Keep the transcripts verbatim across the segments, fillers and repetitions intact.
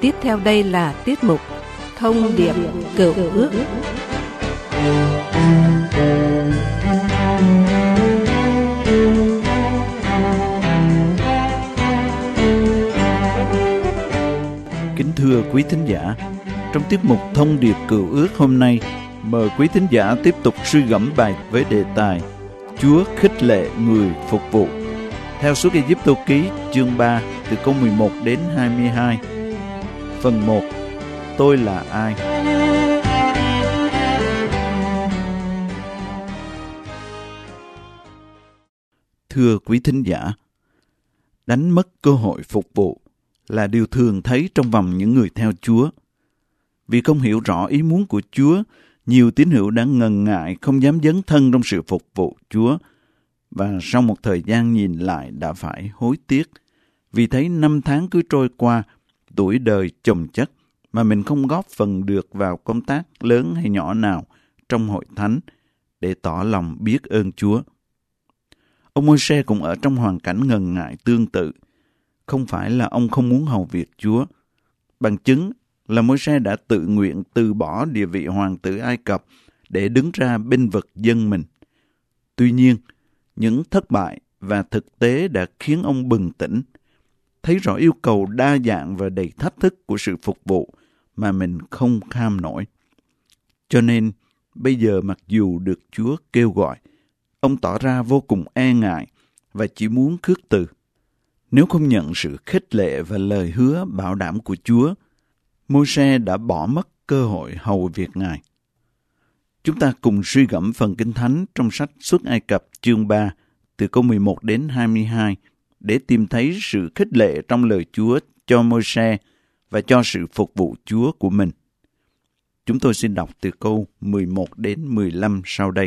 tiếp theo đây là tiết mục Thông điệp Cựu Ước. Kính thưa quý thính giả, trong tiết mục Thông điệp Cựu Ước hôm nay, mời quý thính giả tiếp tục suy gẫm bài với đề tài Chúa khích lệ người phục vụ. Theo Xuất Ai-cập ký chương ba từ câu mười một đến hai mươi hai. Phần một. Tôi là ai? Thưa quý thính giả, đánh mất cơ hội phục vụ là điều thường thấy trong vòng những người theo Chúa. Vì không hiểu rõ ý muốn của Chúa, nhiều tín hữu đã ngần ngại không dám dấn thân trong sự phục vụ Chúa, và sau một thời gian nhìn lại đã phải hối tiếc, vì thấy năm tháng cứ trôi qua, tuổi đời chồng chất, mà mình không góp phần được vào công tác lớn hay nhỏ nào trong hội thánh để tỏ lòng biết ơn Chúa. Ông Môi-se cũng ở trong hoàn cảnh ngần ngại tương tự. Không phải là ông không muốn hầu việc Chúa. Bằng chứng là Môi-se đã tự nguyện từ bỏ địa vị hoàng tử Ai Cập để đứng ra bênh vực dân mình. Tuy nhiên, những thất bại và thực tế đã khiến ông bừng tỉnh, thấy rõ yêu cầu đa dạng và đầy thách thức của sự phục vụ mà mình không kham nổi. Cho nên, bây giờ mặc dù được Chúa kêu gọi, ông tỏ ra vô cùng e ngại và chỉ muốn khước từ. Nếu không nhận sự khích lệ và lời hứa bảo đảm của Chúa, Môi-se đã bỏ mất cơ hội hầu việc Ngài. Chúng ta cùng suy gẫm phần Kinh Thánh trong sách Xuất Ai Cập chương ba từ câu mười một đến hai mươi hai để tìm thấy sự khích lệ trong lời Chúa cho Môi-se và cho sự phục vụ Chúa của mình. Chúng tôi xin đọc từ câu mười một đến mười lăm sau đây.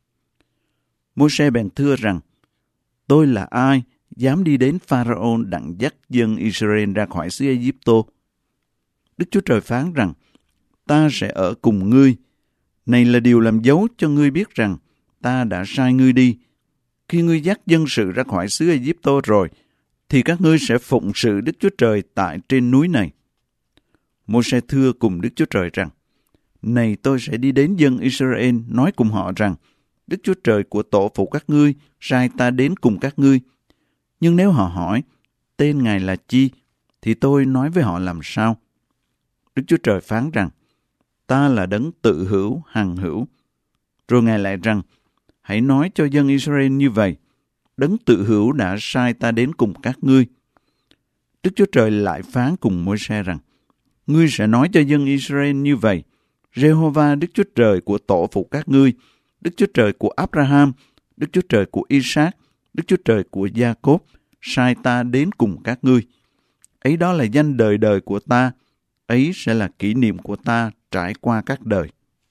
Môi-se bèn thưa rằng: Tôi là ai dám đi đến Pharaoh đặng dắt dân Israel ra khỏi xứ Ai-cập? Đức Chúa Trời phán rằng: Ta sẽ ở cùng ngươi. Này là điều làm dấu cho ngươi biết rằng ta đã sai ngươi đi. Khi ngươi dắt dân sự ra khỏi xứ Ai-cập rồi, thì các ngươi sẽ phụng sự Đức Chúa Trời tại trên núi này. Môi-se thưa cùng Đức Chúa Trời rằng: Này, tôi sẽ đi đến dân Israel, nói cùng họ rằng: Đức Chúa Trời của tổ phụ các ngươi sai ta đến cùng các ngươi. Nhưng nếu họ hỏi, tên Ngài là chi, thì tôi nói với họ làm sao? Đức Chúa Trời phán rằng: Ta là đấng tự hữu, hằng hữu. Rồi Ngài lại rằng: Hãy nói cho dân Israel như vậy: Đấng tự hữu đã sai ta đến cùng các ngươi. Đức Chúa Trời lại phán cùng Môi-se rằng: Ngươi sẽ nói cho dân Israel như vậy: Giê-hô-va Đức Chúa Trời của tổ phụ các ngươi, Đức Chúa Trời của Abraham, Đức Chúa Trời của Isaac, Đức Chúa Trời của Gia-cốp sai ta đến cùng các ngươi. Ấy đó là danh đời đời của ta, ấy sẽ là kỷ niệm của ta trải qua các đời.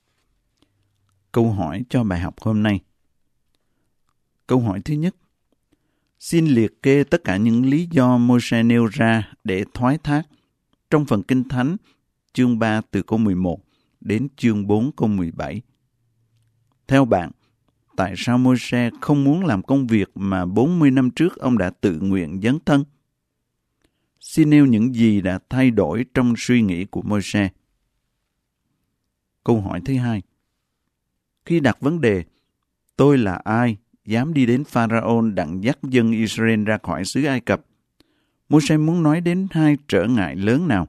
Câu hỏi cho bài học hôm nay. Câu hỏi thứ nhất. Xin liệt kê tất cả những lý do Môi-se nêu ra để thoái thác trong phần Kinh Thánh chương ba từ câu mười một đến chương bốn câu mười bảy. Theo bạn, tại sao Môi-se không muốn làm công việc mà bốn mươi năm trước ông đã tự nguyện dấn thân? Xin nêu những gì đã thay đổi trong suy nghĩ của Môi-se. Câu hỏi thứ hai. Khi đặt vấn đề, tôi là ai dám đi đến Pharaoh đặng dắt dân Israel ra khỏi xứ Ai Cập, Môi-se muốn nói đến hai trở ngại lớn nào?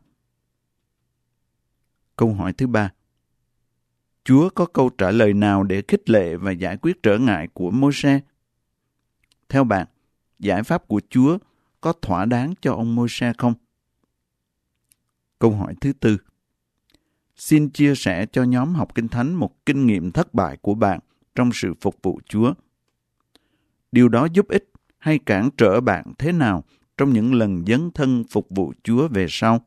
Câu hỏi thứ ba. Chúa có câu trả lời nào để khích lệ và giải quyết trở ngại của Môi-se? Theo bạn, giải pháp của Chúa có thỏa đáng cho ông Môi-se không? Câu hỏi thứ tư. Xin chia sẻ cho nhóm học Kinh Thánh một kinh nghiệm thất bại của bạn trong sự phục vụ Chúa. Điều đó giúp ích hay cản trở bạn thế nào trong những lần dấn thân phục vụ Chúa về sau?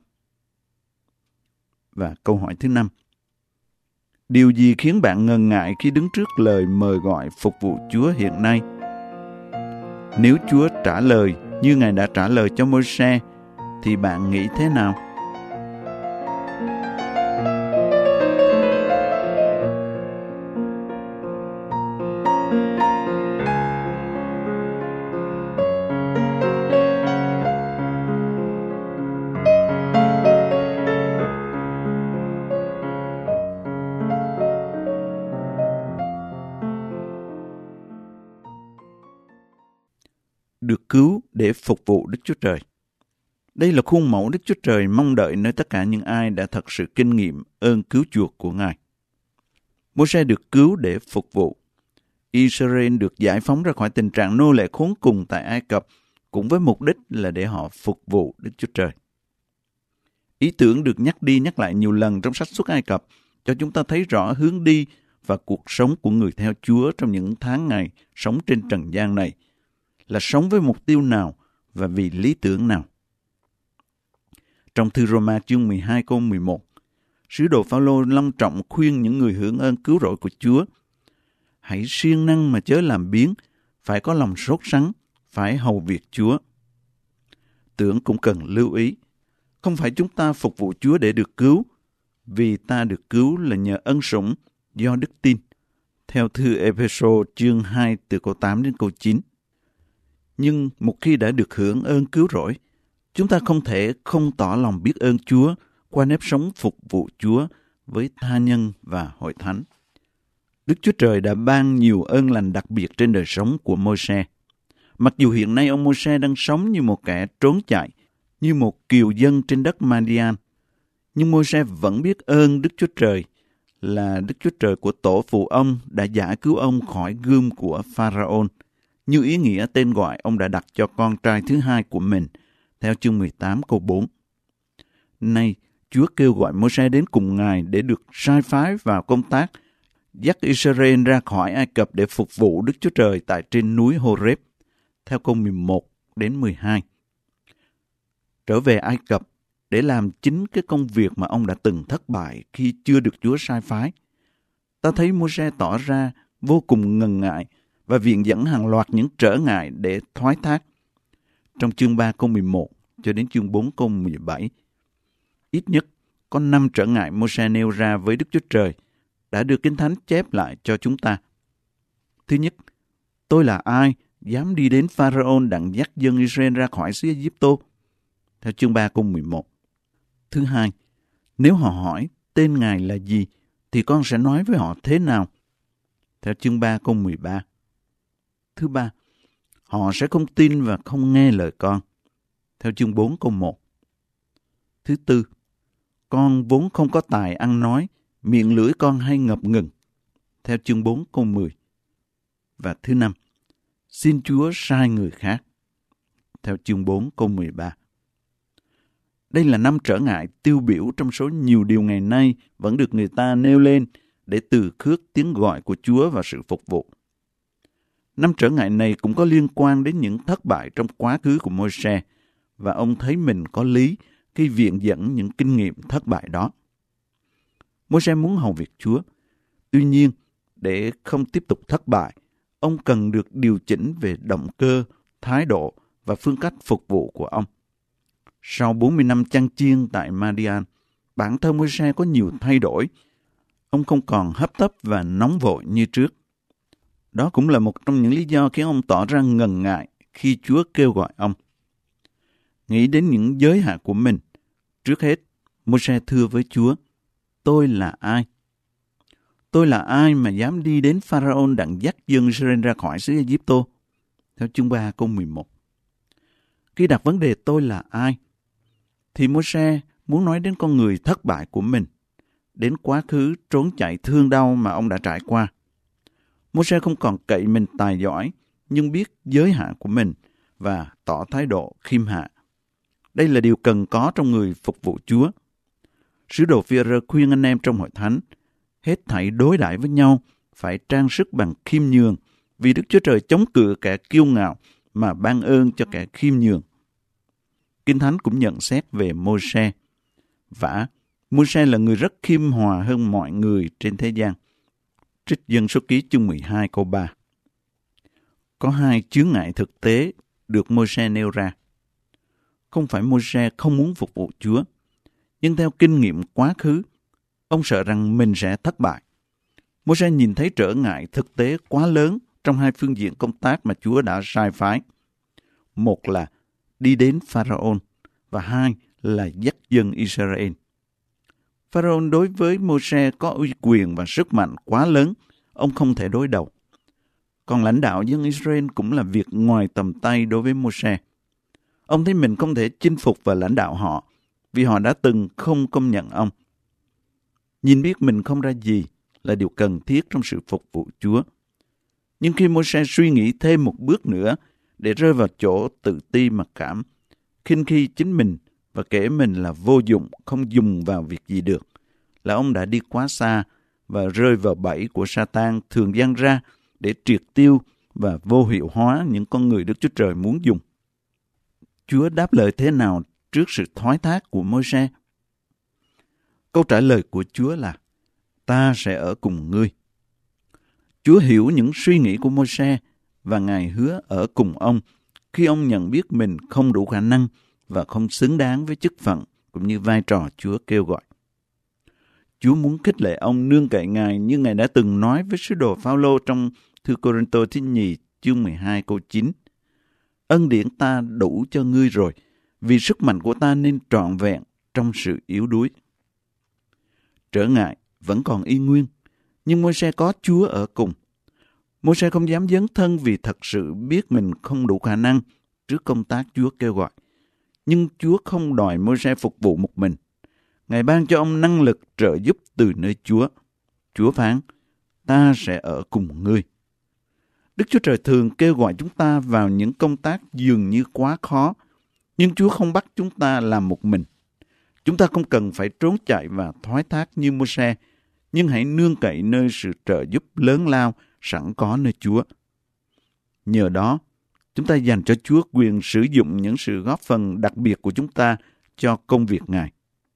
Và câu hỏi thứ năm. Điều gì khiến bạn ngần ngại khi đứng trước lời mời gọi phục vụ Chúa hiện nay? Nếu Chúa trả lời như Ngài đã trả lời cho Môi-se, thì bạn nghĩ thế nào? cứu để phục vụ Đức Chúa Trời. Đây là khuôn mẫu Đức Chúa Trời mong đợi nơi tất cả những ai đã thật sự kinh nghiệm ơn cứu chuộc của Ngài. Môi-se được cứu để phục vụ. Israel được giải phóng ra khỏi tình trạng nô lệ khốn cùng tại Ai Cập, cũng với mục đích là để họ phục vụ Đức Chúa Trời. Ý tưởng được nhắc đi nhắc lại nhiều lần trong sách Xuất Ai Cập cho chúng ta thấy rõ hướng đi và cuộc sống của người theo Chúa trong những tháng ngày sống trên trần gian này, là sống với mục tiêu nào và vì lý tưởng nào. Trong thư Roma chương mười hai câu mười một, sứ đồ Phao-lô long trọng khuyên những người hưởng ơn cứu rỗi của Chúa: hãy siêng năng mà chớ làm biếng, phải có lòng sốt sắng, phải hầu việc Chúa. Tưởng cũng cần lưu ý, không phải chúng ta phục vụ Chúa để được cứu, vì ta được cứu là nhờ ân sủng do đức tin. Theo thư Ê-phê-sô chương hai từ câu tám đến câu chín. Nhưng một khi đã được hưởng ơn cứu rỗi, chúng ta không thể không tỏ lòng biết ơn Chúa qua nếp sống phục vụ Chúa với tha nhân và hội thánh. Đức Chúa Trời đã ban nhiều ơn lành đặc biệt trên đời sống của Môi-se. Mặc dù hiện nay ông Môi-se đang sống như một kẻ trốn chạy, như một kiều dân trên đất Madian, nhưng Môi-se vẫn biết ơn Đức Chúa Trời là Đức Chúa Trời của tổ phụ ông đã giải cứu ông khỏi gươm của Pharaon, như ý nghĩa tên gọi ông đã đặt cho con trai thứ hai của mình, theo chương mười tám câu bốn. Nay, Chúa kêu gọi Môi-se đến cùng Ngài để được sai phái vào công tác, dắt Israel ra khỏi Ai Cập để phục vụ Đức Chúa Trời tại trên núi Hô-rép, theo câu mười một đến mười hai. Trở về Ai Cập để làm chính cái công việc mà ông đã từng thất bại khi chưa được Chúa sai phái. Ta thấy Môi-se tỏ ra vô cùng ngần ngại và viện dẫn hàng loạt những trở ngại để thoái thác. Trong chương ba câu mười một cho đến chương bốn câu mười bảy, ít nhất có năm trở ngại Môi-se nêu ra với Đức Chúa Trời đã được Kinh Thánh chép lại cho chúng ta. Thứ nhất, tôi là ai dám đi đến Pharaon đặng dắt dân Israel ra khỏi xứ Ai-cập? Theo chương ba câu mười một. Thứ hai, nếu họ hỏi tên Ngài là gì, thì con sẽ nói với họ thế nào? Theo chương ba câu mười ba. Thứ ba, họ sẽ không tin và không nghe lời con. Theo chương bốn câu một. Thứ tư, con vốn không có tài ăn nói, miệng lưỡi con hay ngập ngừng. Theo chương bốn câu mười. Và thứ năm, xin Chúa sai người khác. Theo chương bốn câu mười ba. Đây là năm trở ngại tiêu biểu trong số nhiều điều ngày nay vẫn được người ta nêu lên để từ khước tiếng gọi của Chúa và sự phục vụ. Năm trở ngại này cũng có liên quan đến những thất bại trong quá khứ của Môi-se, và ông thấy mình có lý khi viện dẫn những kinh nghiệm thất bại đó. Môi-se muốn hầu việc Chúa. Tuy nhiên, để không tiếp tục thất bại, ông cần được điều chỉnh về động cơ, thái độ và phương cách phục vụ của ông. Sau bốn mươi năm chăn chiên tại Madian, bản thân Môi-se có nhiều thay đổi. Ông không còn hấp tấp và nóng vội như trước. Đó cũng là một trong những lý do khiến ông tỏ ra ngần ngại khi Chúa kêu gọi ông. Nghĩ đến những giới hạn của mình, trước hết, Môi-se thưa với Chúa: tôi là ai? Tôi là ai mà dám đi đến Pharaon đặng dắt dân Israel ra khỏi xứ Ai-cập? Theo chương ba câu mười một. Khi đặt vấn đề tôi là ai, thì Môi-se muốn nói đến con người thất bại của mình, đến quá khứ trốn chạy thương đau mà ông đã trải qua. Môi-se không còn cậy mình tài giỏi, nhưng biết giới hạn của mình và tỏ thái độ khiêm hạ. Đây là điều cần có trong người phục vụ Chúa. Sứ đồ Phi-e-rơ khuyên anh em trong hội thánh, hết thảy đối đãi với nhau phải trang sức bằng khiêm nhường, vì Đức Chúa Trời chống cự kẻ kiêu ngạo mà ban ơn cho kẻ khiêm nhường. Kinh Thánh cũng nhận xét về Môi-se. Vả, Môi-se là người rất khiêm hòa hơn mọi người trên thế gian. Trích Dân Số Ký chương mười hai câu ba. Có hai chướng ngại thực tế được Môi-se nêu ra. Không phải Môi-se không muốn phục vụ Chúa, nhưng theo kinh nghiệm quá khứ, ông sợ rằng mình sẽ thất bại. Môi-se nhìn thấy trở ngại thực tế quá lớn trong hai phương diện công tác mà Chúa đã sai phái. Một là đi đến Pharaon, và hai là dắt dân Israel. Pharaon đối với Môi-se có uy quyền và sức mạnh quá lớn, ông không thể đối đầu. Còn lãnh đạo dân Israel cũng là việc ngoài tầm tay đối với Môi-se. Ông thấy mình không thể chinh phục và lãnh đạo họ vì họ đã từng không công nhận ông. Nhìn biết mình không ra gì là điều cần thiết trong sự phục vụ Chúa. Nhưng khi Môi-se suy nghĩ thêm một bước nữa để rơi vào chỗ tự ti mặc cảm, khinh khi chính mình và kể mình là vô dụng, không dùng vào việc gì được, là ông đã đi quá xa và rơi vào bẫy của Sa-tan thường giăng ra để triệt tiêu và vô hiệu hóa những con người Đức Chúa Trời muốn dùng. Chúa đáp lời thế nào trước sự thoái thác của Môi-se? Câu trả lời của Chúa là: ta sẽ ở cùng ngươi. Chúa hiểu những suy nghĩ của Môi-se và Ngài hứa ở cùng ông khi ông nhận biết mình không đủ khả năng và không xứng đáng với chức phận cũng như vai trò Chúa kêu gọi. Chúa muốn khích lệ ông nương cậy Ngài như Ngài đã từng nói với sứ đồ Phao-lô trong thư Cô-rinh-tô thứ nhì chương mười hai câu chín. Ân điển ta đủ cho ngươi rồi, vì sức mạnh của ta nên trọn vẹn trong sự yếu đuối. Trở ngại vẫn còn y nguyên, nhưng Môi-se có Chúa ở cùng. Môi-se không dám dấn thân vì thật sự biết mình không đủ khả năng trước công tác Chúa kêu gọi. Nhưng Chúa không đòi Môi-se phục vụ một mình. Ngài ban cho ông năng lực trợ giúp từ nơi Chúa. Chúa phán: ta sẽ ở cùng ngươi. Đức Chúa Trời thường kêu gọi chúng ta vào những công tác dường như quá khó, nhưng Chúa không bắt chúng ta làm một mình. Chúng ta không cần phải trốn chạy và thoái thác như Môi-se, nhưng hãy nương cậy nơi sự trợ giúp lớn lao sẵn có nơi Chúa. Nhờ đó, chúng ta dành cho Chúa quyền sử dụng những sự góp phần đặc biệt của chúng ta cho công việc Ngài.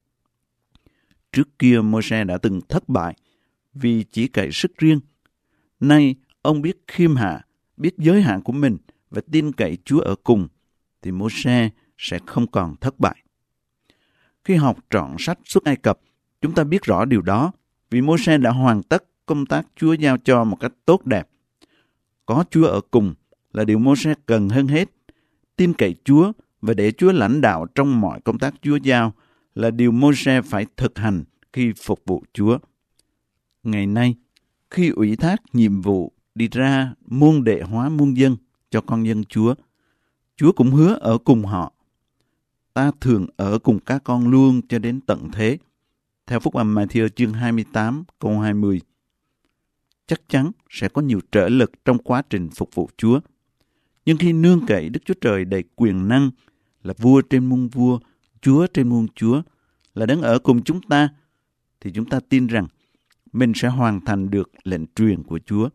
Trước kia Môi-se đã từng thất bại vì chỉ cậy sức riêng. Nay, ông biết khiêm hạ, biết giới hạn của mình và tin cậy Chúa ở cùng, thì Môi-se sẽ không còn thất bại. Khi học trọn sách Xuất Ai Cập, chúng ta biết rõ điều đó, vì Môi-se đã hoàn tất công tác Chúa giao cho một cách tốt đẹp. Có Chúa ở cùng là điều Môi-se cần hơn hết. Tin cậy Chúa và để Chúa lãnh đạo trong mọi công tác Chúa giao là điều Môi-se phải thực hành khi phục vụ Chúa. Ngày nay, khi ủy thác nhiệm vụ đi ra môn đệ hóa muôn dân cho con dân Chúa, Chúa cũng hứa ở cùng họ. Ta thường ở cùng các con luôn cho đến tận thế. Theo Phúc âm Ma-thi-ơ chương hai mươi tám câu hai mươi. Chắc chắn sẽ có nhiều trở lực trong quá trình phục vụ Chúa. Nhưng khi nương cậy Đức Chúa Trời đầy quyền năng, là vua trên muôn vua, Chúa trên muôn Chúa, là đấng ở cùng chúng ta, thì chúng ta tin rằng mình sẽ hoàn thành được lệnh truyền của Chúa.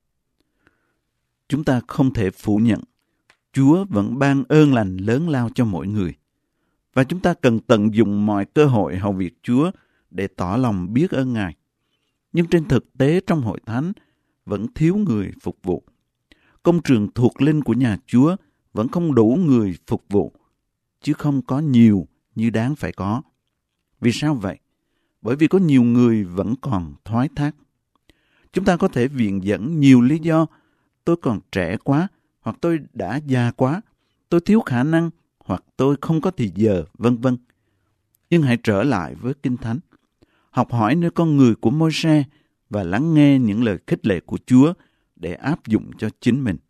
Chúng ta không thể phủ nhận, Chúa vẫn ban ơn lành lớn lao cho mỗi người. Và chúng ta cần tận dụng mọi cơ hội hầu việc Chúa để tỏ lòng biết ơn Ngài. Nhưng trên thực tế trong hội thánh vẫn thiếu người phục vụ. Công trường thuộc linh của nhà Chúa vẫn không đủ người phục vụ, chứ không có nhiều như đáng phải có. Vì sao vậy? Bởi vì có nhiều người vẫn còn thoái thác. Chúng ta có thể viện dẫn nhiều lý do: tôi còn trẻ quá, hoặc tôi đã già quá, tôi thiếu khả năng, hoặc tôi không có thì giờ, vân vân. Nhưng hãy trở lại với Kinh Thánh, học hỏi nơi con người của Môi-se và lắng nghe những lời khích lệ của Chúa để áp dụng cho chính mình.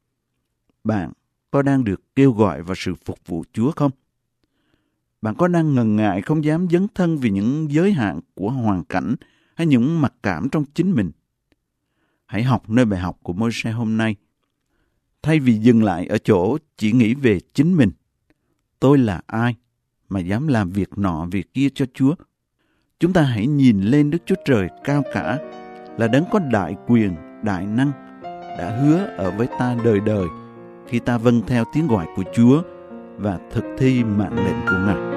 Bạn có đang được kêu gọi vào sự phục vụ Chúa không? Bạn có đang ngần ngại không dám dấn thân vì những giới hạn của hoàn cảnh hay những mặc cảm trong chính mình? Hãy học nơi bài học của Môi-se hôm nay. Thay vì dừng lại ở chỗ chỉ nghĩ về chính mình, tôi là ai mà dám làm việc nọ việc kia cho Chúa? Chúng ta hãy nhìn lên Đức Chúa Trời cao cả, là đấng có đại quyền, đại năng, đã hứa ở với ta đời đời khi ta vâng theo tiếng gọi của Chúa và thực thi mệnh lệnh của Ngài.